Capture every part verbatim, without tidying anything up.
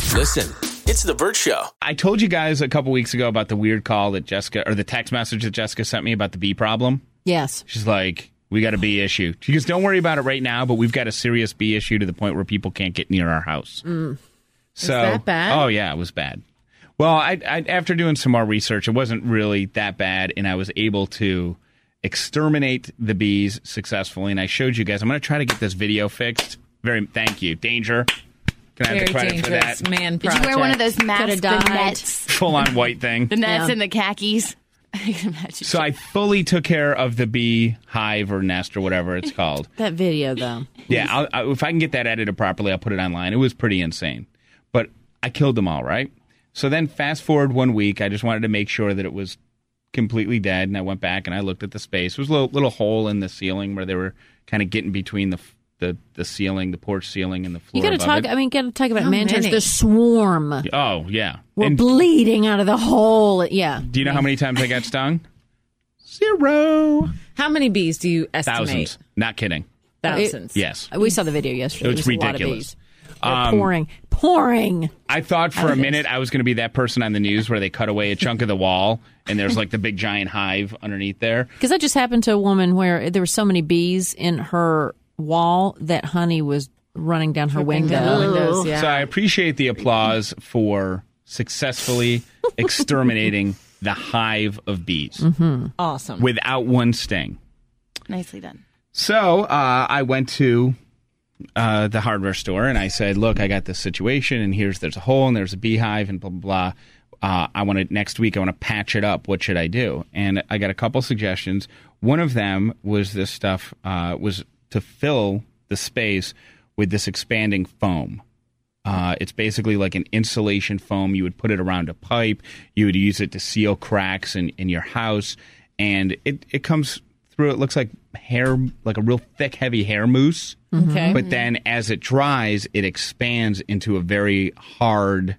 Listen, it's The Burt Show. I told you guys a couple weeks ago about the weird call that Jessica, or the text message that Jessica sent me about the bee problem. Yes. She's like, we got a bee issue. She goes, don't worry about it right now, but we've got a serious bee issue to the point where people can't get near our house. Mm. So, Is that bad? Oh, yeah, it was bad. Well, I, I, after doing some more research, it wasn't really that bad, and I was able to exterminate the bees successfully, and I showed you guys. I'm going to try to get this video fixed. Very, thank you. Danger. Can I have the credit for that? Man Did you wear one of those masks, the nets? Full-on white thing. The nets Yeah. and the khakis. I can imagine. So I fully took care of the bee hive or nest or whatever it's called. That video, though. Yeah, I'll, I, if I can get that edited properly, I'll put it online. It was pretty insane. But I killed them all, right? So then fast forward one week, I just wanted to make sure that it was completely dead, and I went back and I looked at the space. There was a little, little hole in the ceiling where they were kind of getting between the the, the ceiling, the porch ceiling, and the floor You got to above talk. it. I mean, got to talk about How managers. many? The swarm. Oh, yeah. We're And bleeding out of the hole. Yeah. do you know how many times I got stung? Zero. How many bees do you estimate? Thousands. Not kidding. Thousands. Yes. We saw the video yesterday. It's It was a lot of ridiculous. bees. They're pouring. Pouring. I thought for a minute I was going to be that person on the news where they cut away a chunk of the wall and there's like the big giant hive underneath there. Because that just happened to a woman where there were so many bees in her wall that honey was running down her window. down the windows, yeah. So I appreciate the applause for successfully exterminating the hive of bees Mm-hmm. Awesome. without one sting. Nicely done. So uh, I went to uh, the hardware store and I said, look, I got this situation and here's there's a hole and there's a beehive and blah, blah, blah. Uh, I want to next week I want to patch it up. What should I do? And I got a couple suggestions. One of them was this stuff uh, was to fill the space with this expanding foam. Uh, it's basically like an insulation foam. You would put it around a pipe. You would use it to seal cracks in, in your house. And it, it comes through. It looks like hair, like a real thick, heavy hair mousse. Okay. But then as it dries, it expands into a very hard,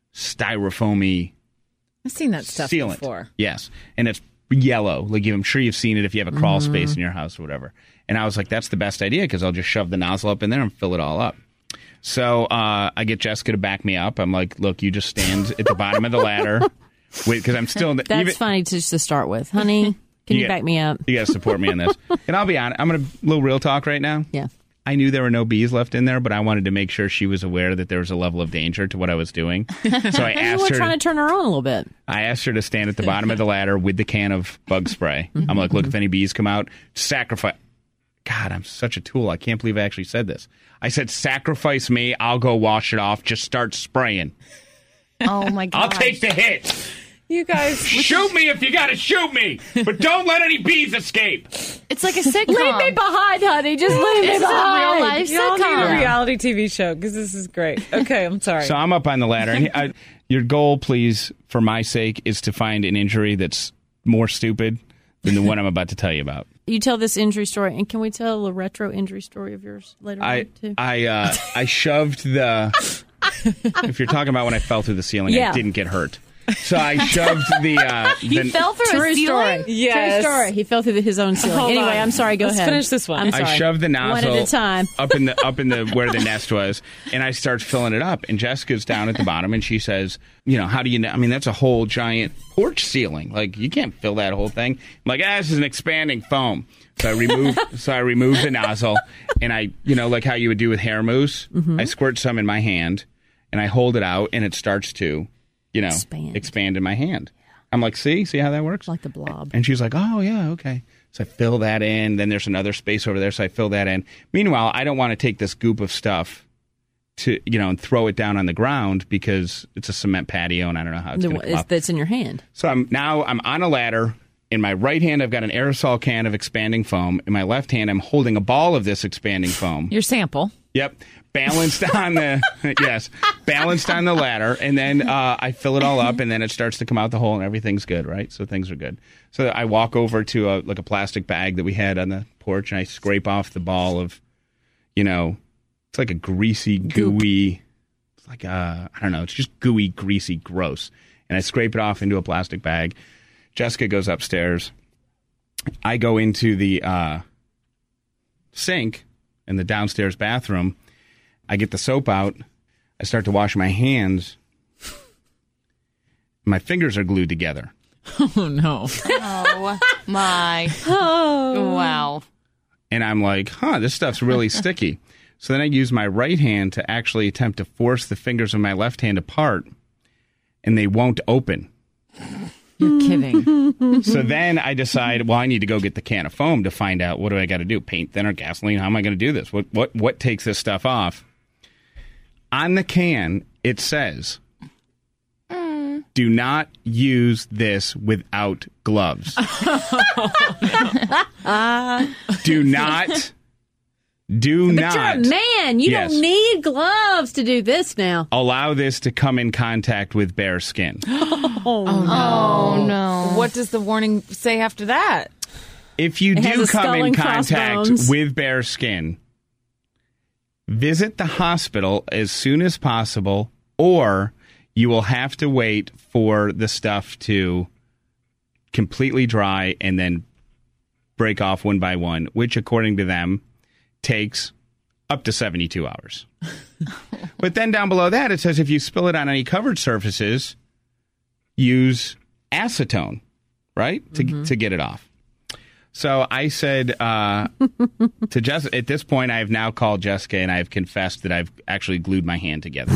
styrofoamy I've seen that stuff sealant. before. Yes. And it's yellow. Like I'm sure you've seen it if you have a crawl space in your house or whatever. And I was like, that's the best idea because I'll just shove the nozzle up in there and fill it all up. So uh, I get Jessica to back me up. I'm like, look, you just stand at the bottom of the ladder. Wait, because I'm still in the, That's even, funny to, to start with. Honey, can you, You back got- me up? You got to support me on this. And I'll be honest, I'm going to little real talk right now. Yeah. I knew there were no bees left in there, but I wanted to make sure she was aware that there was a level of danger to what I was doing. So I You asked were her. trying to turn her on a little bit. I asked her to stand at the bottom of the ladder with the can of bug spray. I'm like, look, if any bees come out, sacrifice. God, I'm such a tool. I can't believe I actually said this. I said, sacrifice me. I'll go wash it off. Just start spraying. Oh, my God. I'll take the hit. You guys. Shoot me if you got to shoot me, but don't let any bees escape. It's like a sitcom. Leave me behind, honey. Just leave me This is a behind. real life Y'all need a sitcom. reality T V show because this is great. Okay, I'm sorry. So I'm up on the ladder. And I, your goal, please, for my sake, is to find an injury that's more stupid than the one I'm about to tell you about. You tell this injury story, and can we tell a retro injury story of yours later I on, too? I uh, I shoved the. If you're talking about when I fell through the ceiling, Yeah. I didn't get hurt. So I shoved the. Uh, You the fell through True a ceiling? story. Yes. True story. He fell through his own ceiling. Hold anyway, on. I'm sorry. Go Let's ahead. finish this one. I'm sorry. I shoved the nozzle One at a time. up in the up in the where the nest was, and I start filling it up. And Jessica's down at the bottom, and she says, "You know, how do you know? I mean, that's a whole giant porch ceiling. Like you can't fill that whole thing." I'm like, ah, this is an expanding foam. So I remove so I remove the nozzle, and I, you know, like how you would do with hair mousse, Mm-hmm. I squirt some in my hand, and I hold it out, and it starts to, you know, Expand. expand in my hand. I'm like, see, see how that works? Like the blob. And she's like, oh, yeah, okay. So I fill that in. Then there's another space over there, so I fill that in. Meanwhile, I don't want to take this goop of stuff to, you know, and throw it down on the ground because it's a cement patio, and I don't know how it's The- going to come it's- up. that's in your hand. So I'm now I'm on a ladder. In my right hand, I've got an aerosol can of expanding foam. In my left hand, I'm holding a ball of this expanding foam. Your sample. Yep. Balanced on the, yes, balanced on the ladder. And then uh, I fill it all up, and then it starts to come out the hole, and everything's good, right? So things are good. So I walk over to a, like a plastic bag that we had on the porch, and I scrape off the ball of, you know, it's like a greasy, gooey, it's like a, I don't know, it's just gooey, greasy, gross. And I scrape it off into a plastic bag. Jessica goes upstairs. I go into the uh, sink in the downstairs bathroom. I get the soap out. I start to wash my hands. My fingers are glued together. Oh, no. Oh, my. Oh. Wow. And I'm like, huh, this stuff's really sticky. So then I use my right hand to actually attempt to force the fingers of my left hand apart, and they won't open. You're kidding. So then I decide, well, I need to go get the can of foam to find out what do I got to do? Paint thinner, gasoline? How am I going to do this? What what what takes this stuff off? On the can, it says, mm. do not use this without gloves. uh. Do not. Do but not. You're a man. You Yes. don't need gloves to do this now. Allow this to come in contact with bare skin. Oh, Oh, no. What does the warning say after that? If you It has do a come skull in and contact crossbones. with bare skin, visit the hospital as soon as possible, or you will have to wait for the stuff to completely dry and then break off one by one, which, according to them, takes up to seventy-two hours. But then down below that, it says if you spill it on any covered surfaces, use acetone, right, to mm-hmm. to get it off. So I said uh, to Jessica, at this point, I have now called Jessica and I have confessed that I've actually glued my hand together.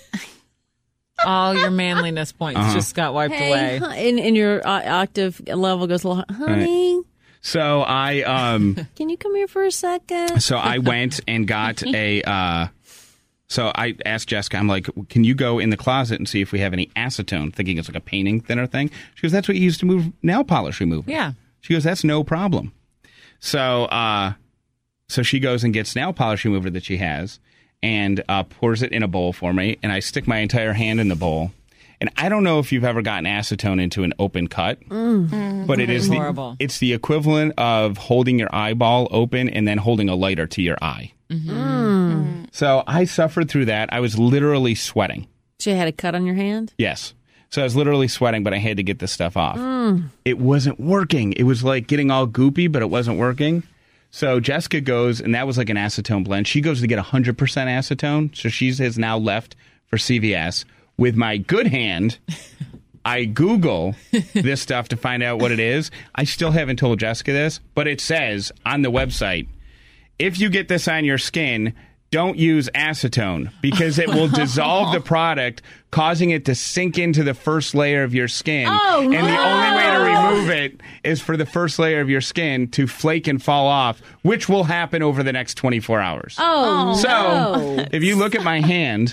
All your manliness points Uh-huh. just got wiped hey, away. hu- and, and your uh, octave level goes a little, honey, So I um can you come here for a second? so I went and got a uh so I asked Jessica, I'm like, can you go in the closet and see if we have any acetone, thinking it's like a painting thinner thing. She goes, that's what you use to move nail polish remover. Yeah. She goes, that's no problem. So uh so she goes and gets nail polish remover that she has and uh pours it in a bowl for me, and I stick my entire hand in the bowl. And I don't know if you've ever gotten acetone into an open cut, mm. but it is the, horrible. it's the equivalent of holding your eyeball open and then holding a lighter to your eye. Mm-hmm. Mm. So I suffered through that. I was literally sweating. She had a cut on your hand? Yes. So I was literally sweating, but I had to get this stuff off. Mm. It wasn't working. It was like getting all goopy, but it wasn't working. So Jessica goes, and that was like an acetone blend. She goes to get one hundred percent acetone. So she has now left for C V S. With my good hand, I Google this stuff to find out what it is. I still haven't told Jessica this, but it says on the website, if you get this on your skin, don't use acetone because it will dissolve the product, causing it to sink into the first layer of your skin. Oh, and no. the only way to remove it is for the first layer of your skin to flake and fall off, which will happen over the next twenty-four hours. Oh, so no. if you look at my hand...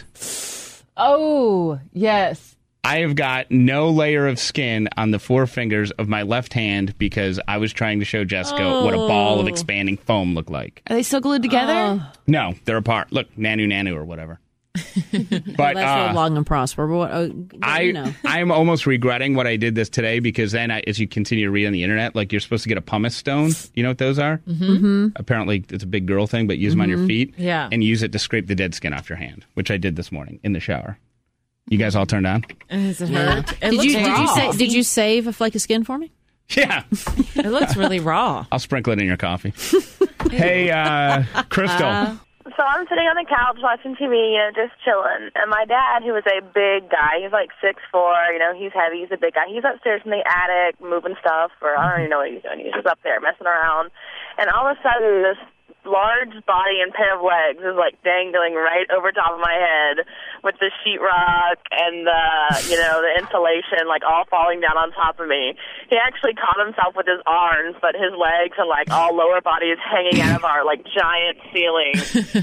Oh, yes. I have got no layer of skin on the four fingers of my left hand because I was trying to show Jessica oh. what a ball of expanding foam looked like. Are they still glued together? Oh. No, they're apart. Look, nanu nanu or whatever. But Well, that's uh, real long and prosper. But what, oh, I you know. I'm almost regretting what I did this today because then I, as you continue to read on the internet, like you're supposed to get a pumice stone. You know what those are? Mm-hmm. Apparently it's a big girl thing, but use them on your feet. Yeah. And use it to scrape the dead skin off your hand, which I did this morning in the shower. You guys all turned on? Does it Yeah. hurt? It Did looks you did you raw. say did you save a flake of skin for me? Yeah. It looks really raw. I'll sprinkle it in your coffee. Hey, uh, Crystal. Uh, So I'm sitting on the couch watching T V, you know, just chilling. And my dad, who is a big guy, he's like six foot four, you know, he's heavy, he's a big guy. He's upstairs in the attic moving stuff, or I don't even know what he's doing. He's just up there messing around. And all of a sudden, this large body and pair of legs is like dangling right over top of my head with the sheetrock and the, you know, the insulation like all falling down on top of me. He actually caught himself with his arms, but his legs and like all lower body is hanging out of our like giant ceiling.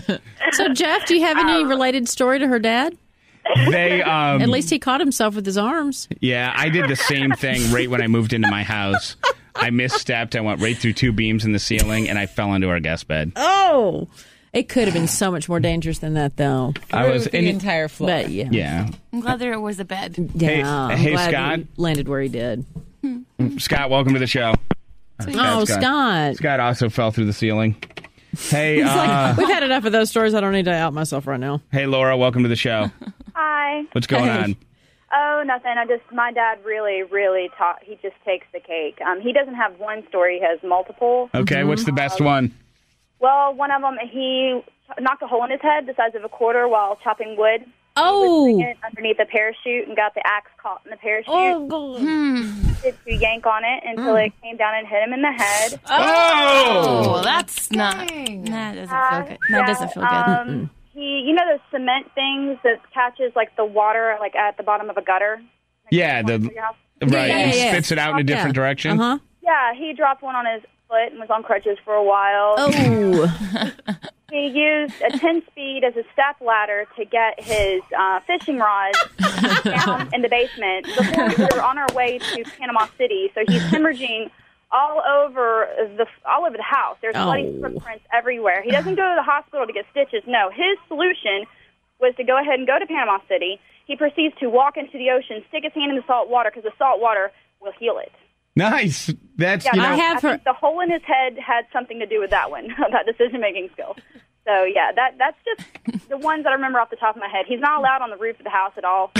So Jeff, do you have any Um, related story to her dad? They, um, At least he caught himself with his arms. yeah, I did the same thing right when I moved into my house. I misstepped. I went right through two beams in the ceiling, and I fell into our guest bed. Oh, it could have been so much more dangerous than that, though. I was the in entire floor. But yeah, Yeah, I'm glad there was a bed. yeah. Hey- I'm hey, glad Scott? he landed where he did. Scott, welcome to the show. Oh, Scott. Scott also fell through the ceiling. Hey, uh, We've had enough of those stories. I don't need to out myself right now. hey, Laura, welcome to the show. Hi. What's going Hey. on? Oh, nothing. I just, my dad really, really taught, he just takes the cake. Um, he doesn't have one story, he has multiple. Okay, what's the best one? Well, one of them, he knocked a hole in his head the size of a quarter while chopping wood. Oh. He was swinging underneath the parachute and got the axe caught in the parachute. Oh, God. He did to yank on it until it came down and hit him in the head. Oh, Oh! that's not. That doesn't Uh, feel good. That yeah, doesn't feel good. Um, he, you know those cement things that catches like the water like at the bottom of a gutter? Yeah, the Your house? right, yeah, and yeah. spits it out in a different Yeah. direction. Uh-huh. Yeah, he dropped one on his foot and was on crutches for a while. Oh. He used a ten-speed as a step ladder to get his uh, fishing rods down in the basement before we were on our way to Panama City. So he's hemorrhaging all over the all over the house. There's bloody Oh. footprints everywhere. He doesn't go to the hospital to get stitches. No, his solution was to go ahead and go to Panama City. He proceeds to walk into the ocean, stick his hand in the salt water because the salt water will heal it. Nice. That's Yeah, you know. I have I her- think the hole in his head had something to do with that one, that decision-making skill. So, yeah, that that's just the ones that I remember off the top of my head. He's not allowed on the roof of the house at all.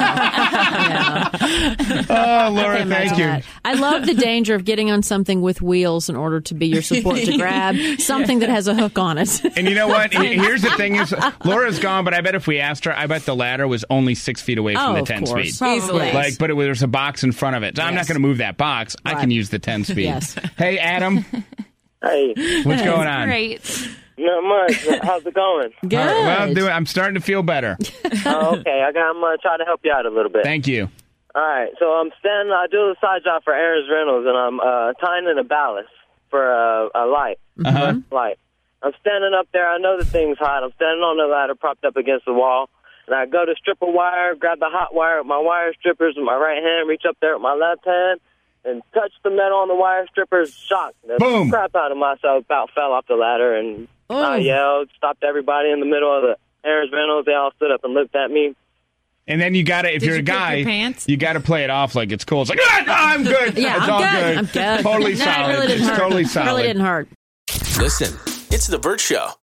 Oh, Laura, Can't thank imagine you. that. I love the danger of getting on something with wheels in order to be your support to grab something that has a hook on it. And you know what? He- Here's the thing: is Laura's gone, but I bet if we asked her, I bet the ladder was only six feet away from Oh, the of ten course. speed. Probably. Like, but it, there's a box in front of it. So I'm not Yes. going to move that box. I Right. can use the ten speed. Yes. Hey, Adam, Hey, what's going on? Great. not much. How's it going? Good. All right, well, do it. I'm starting to feel better. Oh, okay, I got, I'm going to try to help you out a little bit. Thank you. All right, so I'm standing, I do a side job for Aaron's Reynolds, and I'm uh, tying in a ballast for a, a light, Uh-huh. light. I'm standing up there. I know the thing's hot. I'm standing on the ladder propped up against the wall, and I go to strip a wire, grab the hot wire with my wire strippers with my right hand, reach up there with my left hand, and touch the metal on the wire strippers, shocked. The Boom. crap out of myself, about fell off the ladder, and Oh. I yelled, stopped everybody in the middle of the Aaron's Reynolds. They all stood up and looked at me. And then you got to, if Did you're you a poop guy, your pants? you got to play it off like it's cool. It's like, ah, no, I'm good. Yeah, it's I'm all good. I'm good. Totally No, solid. It really didn't it's hurt. totally It solid. really didn't hurt. Listen, it's The Burt Show.